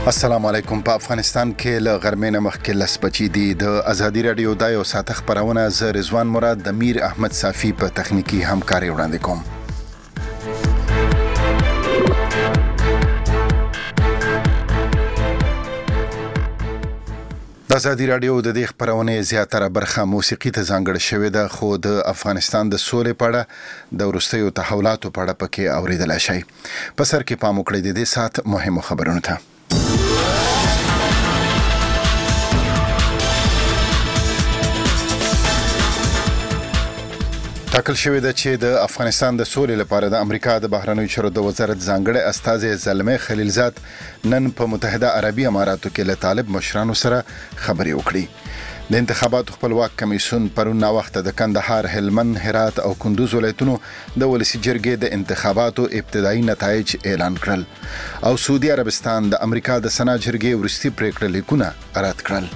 السلام علیکم. په افغانستان کې له غرمې نه مخکې لس بجې دي. د ازادي رادیو د یو ساعت خبرونه ز رضوان مراد د میر احمد صافی په تخنیکی همکاري وړاندې کوم. د ازادي رادیو د دې خبرونه زیاتره برخه موسیقي ته ځانګړې شوې ده، خو د افغانستان د سولې په اړه د وروستیو تحولاتو په اړه پکې اوریدلای شئ. په سر کې پام وکړئ د دې ساعت مهمو خبرونو ته. ټاکل شوې ده چې د افغانستان د سولې لپاره د امریکا د بهرنیو چارو د وزارت ځانګړی استازی زلمه خلیلزاد نن په متحده عربي اماراتو کې له طالب مشرانو سره خبرې وکړي. د انتخاباتو خپلواک کمیسیون پرون نا وخت د کندهار، هلمند، هرات او کندوز ولایتونو د ولسی جرګې د انتخاباتو ابتدایي نتایج اعلان کړل او سعودي عربستان د امریکا د سنا جرګې ورستي پریکړه لیکونه رد کړل.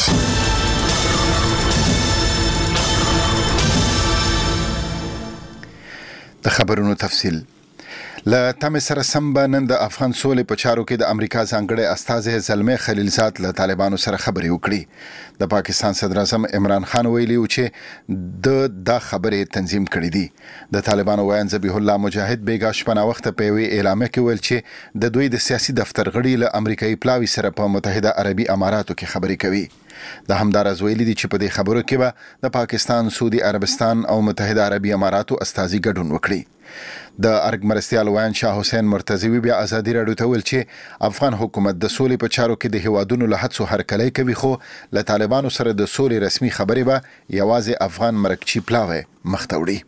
د خبرونو تفصیل. له تم سره سم به نن د افغان سولې په چارو کې د امریکا ځانګړی استازی زلمه خلیلزاد له طالبانو سره خبرې وکړي. د پاکستان صدر اعظم عمران خان ویلي و چې د خبرې تنظیم کړې دي. د طالبانو وایي ذبیح الله مجاهد بیګا شپه وخت په وی اعلامیه کې ویل چې د دوی د سیاسي دفتر غړي له امریکایي پلاوي سره په متحده عربي اماراتو کې خبرې کوي. د همدارز ویلي دي چې په دې خبرو کې به د پاکستان، سعودي عربستان او متحده عربي اماراتو استازي ګډون وکړي. د ارګ مرستيال وایي شاه حسین مرتضوی بیا ازادي رادیو ته ویل چې افغان حکومت د سولې په چارو کې د هوادونو له هڅو هرکلی کوي، خو له طالبانو سره د سولې رسمي خبرې به یوازې افغان مرکچی پلاوی مخته وړي.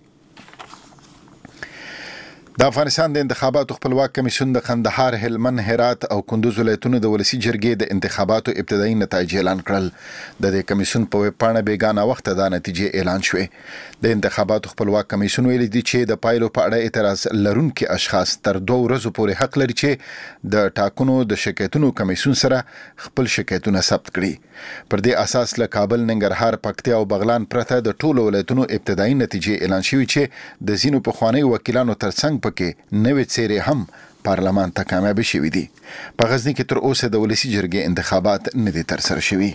د افغانستان د انتخاباتو خپلواک کمیسیون د کندهار، هلمند، هرات او کندوز ولایتونو د ولسی جرګې د انتخاباتو ابتدایي نتایج اعلان کړل. د دې کمیسیون په ویب پاڼه بیګانه وخت د نتیجې اعلان شوې. د انتخاباتو خپلواک کمیسیون ویلي دي چې د پایلو په اړه اعتراض لرونکي اشخاص تر 2 ورځې پورې حق لري چې د ټاکنو د شکایتونو کمیسیون سره خپل شکایتونه ثبت کړي. پر دې اساس له کابل، ننګرهار، پکتیا او بغلان پرته د ټولو ولایتونو ابتدایي نتیجې اعلان شوې چې د ځینو پخواني وکیلانو ترڅنګ کې نوې څېرې هم پارلمان ته کامیاب شوې دي. په غزني کې تر اوسه د ولسی جرګې انتخابات نه دي ترسره شوي.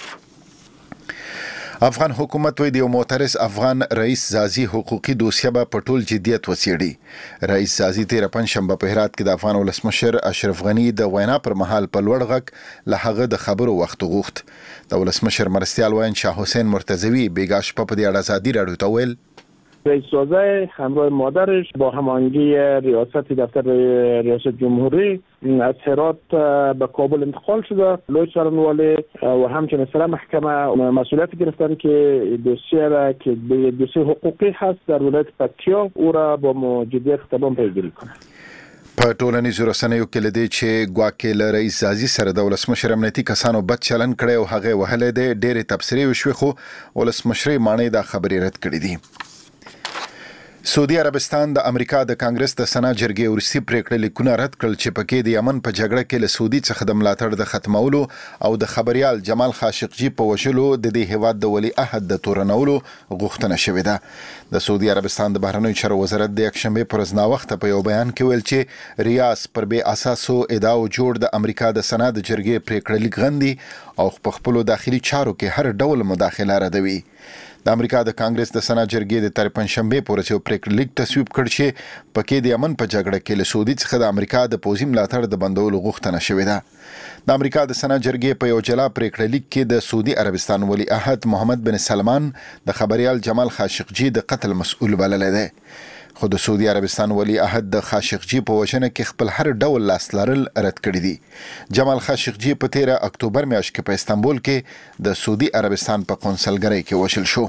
افغان حکومت وی د معترض افغان رئیس زازي حقوقي دوسیه به په ټول جديت وڅېړي. رئیس زازي تیر پنځشنبه په هرات کې د افغان ولسمشر اشرف غنی د وینا پر مهال په لوړ غږ له هغه د خبرو وخت غوښت. د ولسمشر مرستيال وایي شاه حسین مرتضوی بیګا شپه په دې اړه ازادي رادیو ته ویل رئیس وزیر همراه مادرش با هماهنگی ریاست دفتر ریاست جمهوری از هرات به کابل انتقال شده. لوی سرانوالی و همچنین سر محکمه مسئولیت گرفتن که دوسیه را که دوسیه حقوقی هست در ولایت پکتیا او را با جدیت خطابان پیگیری کنند. په ټولنیزو رسنیو کې لدی چې ګواکې له رئیس زازي سره د ولسمشر امنیتي کسانو بد چلن کړي او هغه وهلې ده ډېرې تبصرې وشوي، خو ولسمشر مانې دا خبرې رد کړې دي. سعودي عربستان د امریکا د کانګرس د سنا جرګې ورسي پریکړه لیکونه رد کړل چې پکې د یمن په جګړه کې له سعودي څخه د ملاتړ د ختمولو او د خبريال جمال خاشقجي په وشلو د دې هیواد د ولی عهد د تورنولو غوښتنه شوې ده. د سعودي عربستان د بهرنیو چارو وزارت د یکشنبه پر ورځ نا وخت په یو بیان کې ویل چې ریاض پر بې اساسو ادعاو جوړ د امریکا د سنا د جرګې پریکړه لیک غندي او په خپل داخلي چارو کې هر ډول مداخله ردوي. د امریکا د کانګرس د سنا جرګې د تر پنځشنبه پورې یو پریکړه لیک تصویب کړ چې پکې د یمن په جګړه کې له سعودي څخه د امریکا د پوځي ملاتړ د بندولو غوښتنه شوې ده. د امریکا د سنا جرګې په یو جلا پریکړه لیک کې د سعودي عربستان ولی عهد محمد بن سلمان د خبريال جمال خاشقجي د قتل مسؤل بللی دی. خو د سعودي عربستان ولی عهد د خاشقجي په وژنه کې خپل هر ډول لاس لرل رد کړی دي. جمال خاشقجي په 13 اکتوبر میاشت کې په استانبول کې د سعودي عربستان په قونسلګرۍ کې وشل شو.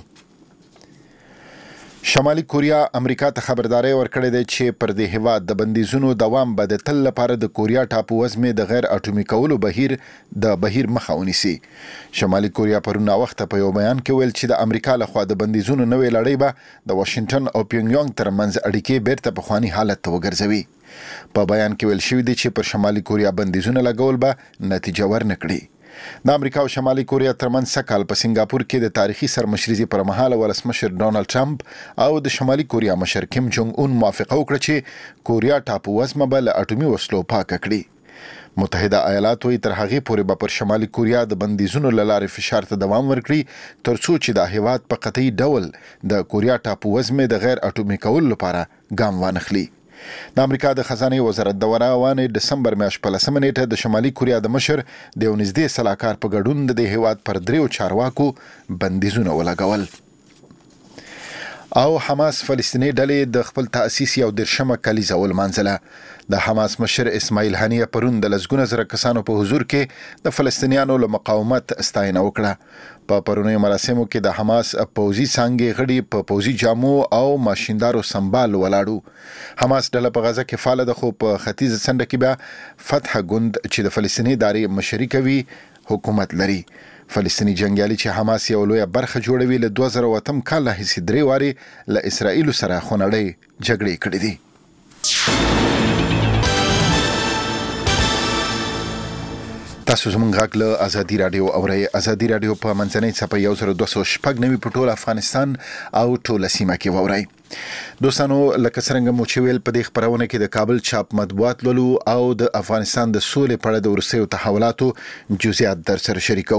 شمالي کوریا امریکا ته خبرداري ورکړې ده چې پر دې هیواد د بندیزونو دوام به د تل لپاره د کوریا ټاپو وزمې د غیر اټومي کولو بهیر مخه ونیسي. شمالي کوریا پرون وخت په یو بیان کې ویل چې د امریکا لخوا د بندیزونو نوې لړۍ به د واشنگټن او پیونګیانګ ترمنځ اړیکې بیرته په خواني حالت ته وګرځوي. په بیان کې ویل شوی دی چې پر شمالي کوریا بندیزونه لګول به نتیجه ورنکړي. د امریکا او شمالي کوریا ترمنځ سکهال په سنگاپور کې د تاریخي سرمشريزي پر مهال ولسمشر ډونالد ټرمپ او د شمالي کوریا مشر کیم جونګ اون موافقه وکړه چې کوریا ټاپو وزمه به له اټومي وسلو پاک کړي. متحده ایالات وی تر هغه پورې به پر شمالي کوریا د بندیزونو لاره فشار ته دوام ورکړي ترڅو چې د هیواد په قطعي ډول د کوریا ټاپو وزمه د غیر اټومي کولو لپاره ګام وانخلي. د امریکا د خزانه وزارت د روانې دسمبر میاشت په 10 نیټه د شمالي کوریا د مشر د ونځدې سلاکار په ګډون د هیواد پر دریو چارواکو بندیزونه ولګول. او حماس فلسطینی ډلې د خپل تأسیس یو درشمه کلیزه ولمانځله. د حماس مشر اسماعیل هنیه پرون د لسګونه زره کسانو په حضور کې د فلسطینیانو له مقاومت ستاینه وکړه. په پرونی مراسمو کې د حماس پوځي څانګې غړي په پوځي جامو او ماشیندارو سمبال ولاړو. حماس ډله په غزه کې فعال ده خو په ختیځ څنډه کې بیا فتح ګوند چې د فلسطیني ادارې مشري کوي حکومت لري. فلسطینی جنگیالي چې حماس یو لوی برخه جوړوي له 2008 کال راهیسې 3 واري له اسرائیل سره خونړۍ جګړې کړې دي. تاسو زموږ غږ له ازادي رادیو اورئ. ازادي رادیو په منځنۍ صفحه 1296 په ټول افغانستان او ټول سیمه کې وورئ. دوستانو لکه څنګه مو چې ویل په دې خبرونه کې د کابل چاپ مطبوعات لولو او د افغانستان د سولې په اړه د ورسېو تحولاتو جزئیات در سره شریکو.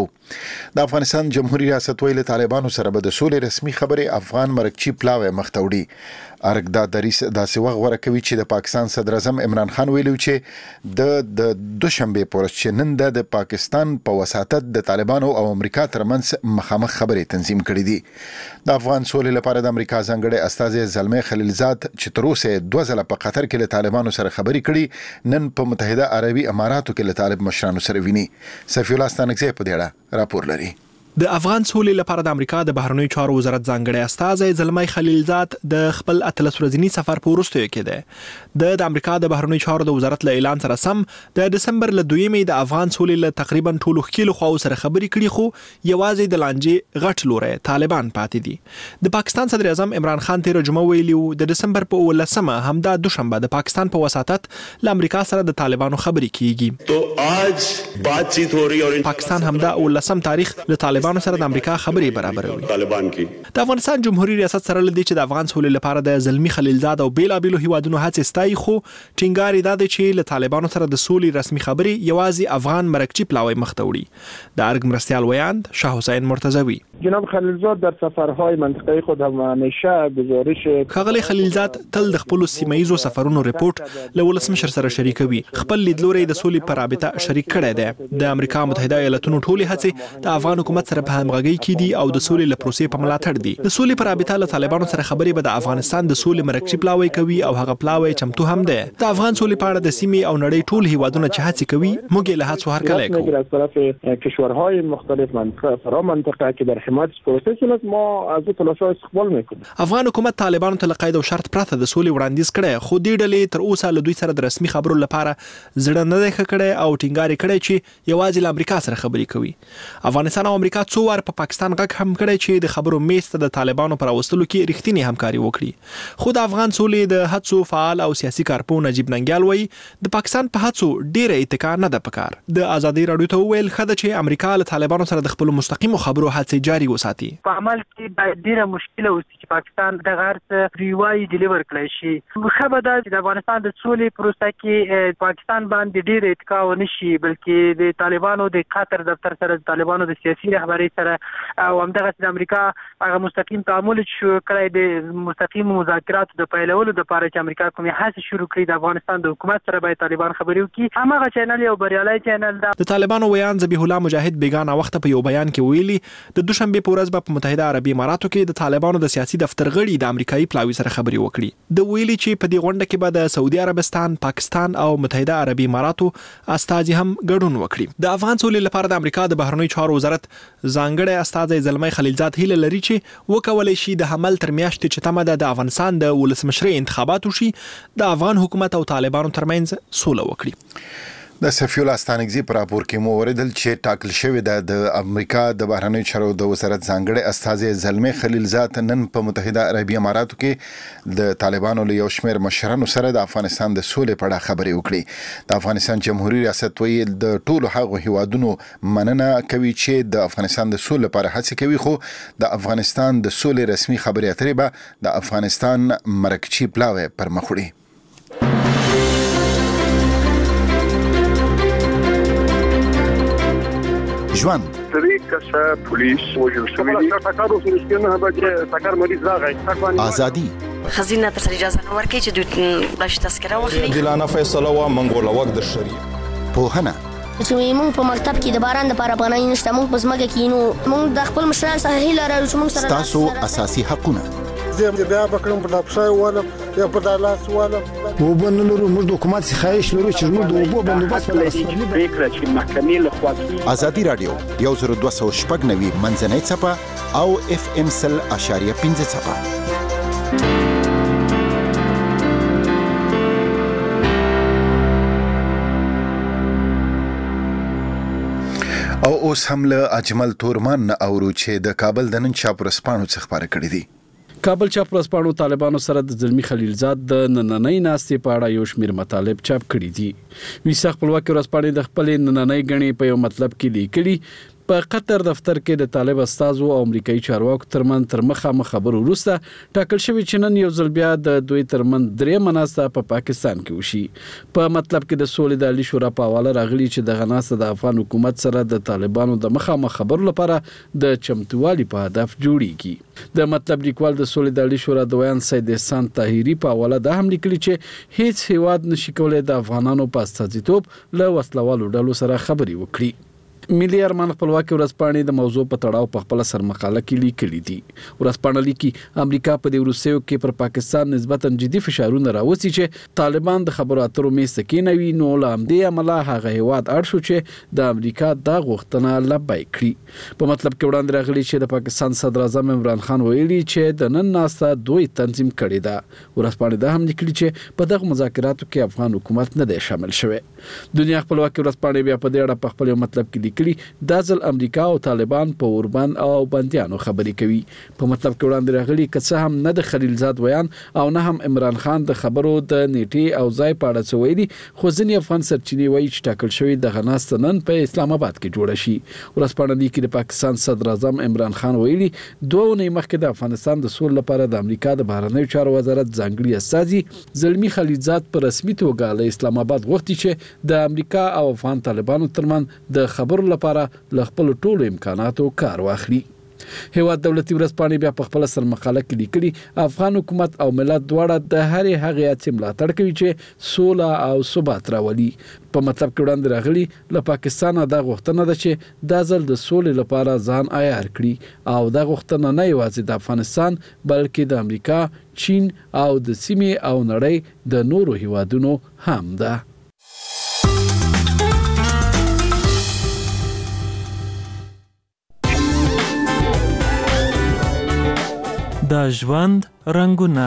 د افغانستان جمهوریت ریاست ویل طالبانو سره به د سولې رسمي خبرې افغان مرکچی پلاوی مختوړي. ارګدا دریس داسې وغ ور کوي چې د پاکستان صدر اعظم عمران خان ویلو چې د دوشنبه پورس چې نن د پاکستان په وساتت د طالبانو او امریکا ترمنځ مخامخ خبرې تنظیم کړې دي. د افغان سولې لپاره د امریکا ځانګړي استازي زلمه خلیلزاد چې تر اوسه 2 ځله په قطر کې له طالبانو سره خبرې کړي نن په متحده عربي اماراتو کې له طالب مشرانو سره ویني. سفیر الله ستانکزی په دې اړه راپور لري. د افغان سولې لپاره د امریکا د بهرنیو چارو وزارت ځانګړي استازی زلمه خلیلزاد د خپل اتلس ورځنی سفر په وروستیو کې ده. د امریکا د بهرنیو چارو د وزارت له اعلان سره سم د دسمبر له 2مې د افغان سولې له تقریبا ټولو خلکو خو سره خبرې کړي خو یوازې د لانجې غټ لوري طالبان پاتې دي. د پاکستان صدر اعظم عمران خان تیر جمعه ویلو د دسمبر په 18مه همدا دوشنبه د پاکستان په وساتت له امریکا سره د طالبانو خبرې کیږي. تو آج باتچیت हो रही और پاکستان همدا 18 تاریخ له طالبانو سره د امریکا خبرې برابروي. طالبان کی د افغانستان جمهوریت ریاست سره لدی چې د افغان سولې لپاره د زلمی خلیلزاد او بیلابیلو هیوادونو هڅې ستایي خو ټینګار دا دی چې له طالبانو سره د سولې رسمي خبرې یوازې افغان مرکچی پلاوی مختوړي. د ارګ مرستيال ویاند شاه حسین مرتضوی جناب خلیلزاد در سفرهای منطقه خود همیشه گزارش خغلی خلیلزاد تل د خپل سیمایزو سفرونو ریپورت له ولسمشر سره شریکوي. خپل لیدلوري د سولې پر رابطه شریک کړی دی. د امریکا متحده ایالاتونو ټولې هڅې د افغان حکومت سره په همغږي کې دي او د سولې له پروسې په ملاتړ دي. د سولې پر رابطه له طالبانو سره خبرې به د افغانستان د سولې مرکچی پلاوی کوي او هغه پلاوی چمتو هم ده. د افغان سولې په اړه د سیمې او نړۍ ټول هیوادونه چې هڅې کوي موږ له هڅو هرکلی کوو. از طرف کشورهای مختلف منطقه که در حمایت پروسه است ما از تلاش‌ها استقبال میکنیم. افغان حکومت طالبانو ته قید او شرط پرته د سولې وړاندیز کړي خو دې ډلې تر اوسه له دوی سره د رسمي خبرو لپاره زړه نه دی کړی او ټینګار کړی چې یوازې له امریکا سره خبرې کوي. افغانستان او امریکا څو وار په پاکستان غږ هم کړی چې د خبرو میز ته د طالبانو پر اوستلو کې رښتینی همکاري وکړي. خو د افغان سولې د هڅو فعال او سیاسي کارپو نجیب ننګیال وایي د پاکستان په هڅو ډیره اتکا نه ده پکار. د ازادي رادیو ته ویل خده چې امریکا له طالبانو سره د خپل مستقیم خبرو هڅې جاري وساتي. په عمل کې باید ډیره مشکله وي چې پاکستان د غرض ریوای ډیلیور کړی شي. خبره ده چې د افغانستان د سولې پروسه کې پاکستان باندې ډیره اتکا ونشي بلکې د طالبانو د قطر دفتر سره د طالبانو د سیاسي رهبری سره او همدغه د امریکا هغه مستقیم تعامل شو کړی د مستقیم مذاکرات د پیلولو د لپاره چې امریکا کومه هڅه شروع کړې د افغانستان د حکومت سره باید طالبان خبرې وکړي. همغه چینل یو بریالي چینل ده. د طالبانو ویان ذبیح الله مجاهد بیگانه وخت په یو بیان کې ویلي د دوشنبه په ورځ په متحده عربي اماراتو کې د طالبانو د سیاسي دفتر غړي د امریکایي پلاوی سره خبرې وکړي. د ویلي چې په دې غونډه کې به د سعودي عربستان، پاکستان او متحده عربي اماراتو استازي هم ګډون وکړي. د افغان سولې لپاره د امریکا د بهرنیو چارو وزارت ځانګړي استازي زلمه خلیلزاد هیله لري چې وکولای شي د حمل تر میاشتې چې تمه د افغانستان د ولسمشرۍ انتخابات وشي د افغان حکومت او طالبانو ترمنځ سوله وکړي. د سفیر الله ستانکزی پر راپور کې مو اوریدل چې ټاکل شوی د امریکا د بهرنیو چارو د وزارت ځانګړي استازي زلمه خلیلزاد نن په متحده عربي اماراتو کې د طالبانو له یو شمېر مشرانو سره د افغانستان د سولې په اړه خبرې وکړي. د افغانستان جمهوریت ریاست ویل د ټولو هغو هیوادونو مننه کوي چې د افغانستان د سولې لپاره هڅې کوي خو د افغانستان د سولې رسمي خبرې اترې به د افغانستان مرکچی پلاوی پر مخ وړي. ژوند درې کسه پولیس وژل شوي دي ټاکر اوسنه به ټاکر مریض راغی ازادي خزینه تر اجازه نه ورکړي چې دوی بلش تذکره واخلي دلانه فیصله وا منګول وخت د شریعه پوهنه چې موږ په مکتب کې د باران لپاره پناه نشته موږ په ځمکه کې نو موږ د خپل مشران سره هیله لرو چې موږ سره تاسو اساسي حقونه زه بیا بکرم په دپښای والا یا په دالاس والا وبنلرو موږ د حکومت څخه خواهش لرو چې موږ د اوبو بندوبست پریکړه چې محکمې له خوا کیږي. ازادي رادیو 1290 منځنۍ څپه او FM 100.5 څپه. او اوس هم له اجمل تورمان اورو چې د کابل د نن چاپ ورسپانو څخه خبره کړې دي. کابل چاپ ورسپانو طالبانو سره د زلمی خلیلزاد د نننۍ ناستې په اړه یو شمېر مطالب چاپ کړي دي. ویسا خپلواکي ورسپانې د خپل نننۍ غني په یو مطلب کې لیکلي په قطر دفتر کې د طالب استادو او امریکایي چارواکو ترمن تر مخامخ خبرو وروسته ټاکل شوی چې نن یو ځل بیا د دوی ترمن درې مناسته په پاکستان کې وشي. په مطلب کې د سولې د عالی شورا په حواله راغلي چې د غناسه د افغان حکومت سره د طالبانو د مخامخ خبرو لپاره د چمتووالي په هدف جوړیږي. د مطلب لیکوال د سولې د عالی شورا د ویان سید احسان طاهری په حواله د هم لیکلي چې هیڅ هیواد نشي کولای د افغانانو په استازیتوب له وسلوالو ډلو سره خبري وکړي. ملي ارمان خپلواکي ورځپاڼې د موضوع په تړاو په خپل سرمقاله کې لیکلي دي. ورځپاڼه لیکي امریکا په دې وروستیو کې پر پاکستان نسبتا جدي فشارونه راوځي چې طالبان د خبرو اترو میز ته کېنوي نو له همدې امله هغه هیواد اړ شو چې د امریکا دا غوښتنه لبیک کړي. په مطلب کې وړاندې راغلي چې د پاکستان صدر اعظم عمران خان ویلي چې د نن ناسته دوی تنظیم کړي ده. ورځپاڼه دا هم لیکلي چې په دغه مذاکراتو کې افغان حکومت نه دی شامل شوی. دنیا خپلواکي ورځپاڼه بیا په دې اړه په خپل مطلب کې دا ځل امریکا او طالبان په اوربند او بنديانو خبرې کوي. په مطلب کې وړاندې راغلي که څه هم نه د خلیلزاد ویان او نه هم عمران خان د خبرو د نیټې او ځای په اړه څه ویلي خو ځینې افغان سرچینې وایي چې ټاکل شوی د غناسته نن په اسلام آباد کې جوړه شي. ورځپاڼه لیکي د پاکستان صدر اعظم عمران خان ویلي 2 اونۍ مخکې د افغانستان د سولې لپاره د امریکا د بهرنیو چارو وزارت ځانګړي استازي زلمی خلیلزاد په رسمي توګه له اسلام آباد غوښتي چې د امریکا او افغان طالبانو ترمنځ د خبرو لپاره له خپل ټولو امکاناتو کار واخلي. هیواد دولتي ورځپاڼې بیا په خپل سرمقاله کې لیکلي افغان حکومت او ملت دواړه د هرې هغې هڅې ملاتړ کوي چې سوله او ثبات راولي. په مطلب کې وړاندې راغلي له پاکستانه دا غوښتنه ده چې دا ځل د سولې لپاره ځان عیار کړي او دا غوښتنه نه یوازې د افغانستان بلکې د امریکا، چین او د سیمې او نړۍ د نورو هیوادونو هم ده. د ژوند رنگونه.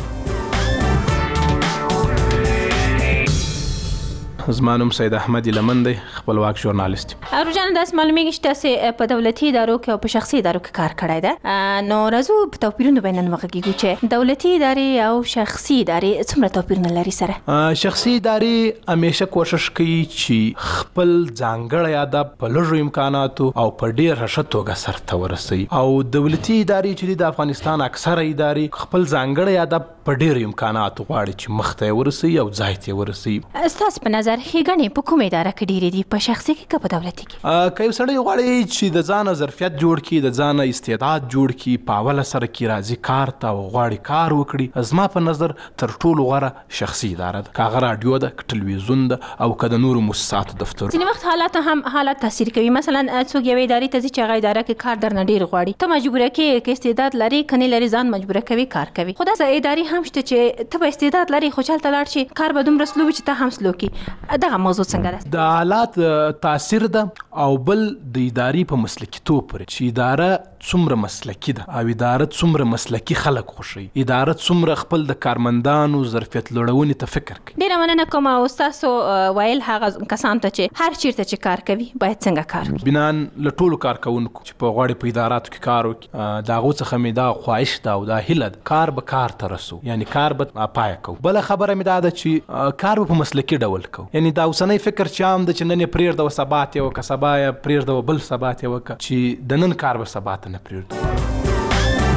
زما نوم سید احمد لمن دی، خپلواک ژورنالیست. روزانه داس معلومیږي چې تاسو په دولتي ادارو کې او په شخصي ادارو کې کار کړی ده. نو راځو په توپیرونو باندې وغږیږو چې دولتي ادارې او شخصي ادارې څومره توپیرونه لري سره. شخصي ادارې همیشه کوشش کوي چې خپل ځانګړی ادب په لږو امکاناتو او په ډیر ښه توګه سرته ورسوي او دولتي ادارې چې د افغانستان اکثره ادارې خپل ځانګړی ادب په ډیر امکاناتو غواړي چې مخته ورسوي او ځای ته ورسوي. ستاسو په نظر ښېګڼې په کومه اداره کې ډېرې دي، په شخصي کې که په دولتي کې؟ که یو سړی غواړي چې د ځانه ظرفیت جوړ کړي، د ځانه استعداد جوړ کړي، په اوله سره کې راځي کار ته او غواړي کار وکړي، زما په نظر تر ټولو غوره شخصي اداره ده. که هغه راډیو ده، که ټلویزیون ده او که د نورو مؤسساتو دفتر. ځینې وخت حالات هم حالات تاثیر کوي. مثلا څوک یوې ادارې ته ځي چې هغه اداره کې کار درنه ډېر غواړي، ته مجبوره کې که استعداد لري که نه لري ځان مجبوره کوي کار کوي. خو داسې ادارې هم شته چې ته به استعداد لري خو چلته لاړ شي کار به دومره سلو وي چې ته هم سلو کړي. دغه موضوع څنګه ده؟ د حالات تاثیر ده او بل د ادارې په مسلکیتوب پورې چې اداره څومره مسلکي ده او اداره څومره مسلکي خلک خوښوي، اداره څومره خپل د کارمندانو ظرفیت لوړونې ته فکر کوي. ډېره مننه کوم. او ستاسو ویل هغه کسان ته چې هر چیرته چې کار کوي باید څنګه کار وکړي؟ بنان له ټولو کارکوونکو چې په غواړي په اداراتو کې کار وکړي د هغو څخه مې دا خواهش ده او دا هیله ده کار به کار ته رسو، یعنی کار به پایه کوو. بله خبره مې دا ده چې کار به په مسلکي ډول کوو. یعنی دا اوسنی فکر چې عام ده چې نن یې پرېږده و سبا ته یې وکړه، سبا یې پرېږده و بل سبا ته یې وکړه، چې د نن کار به سبا ته نه پرېږدو.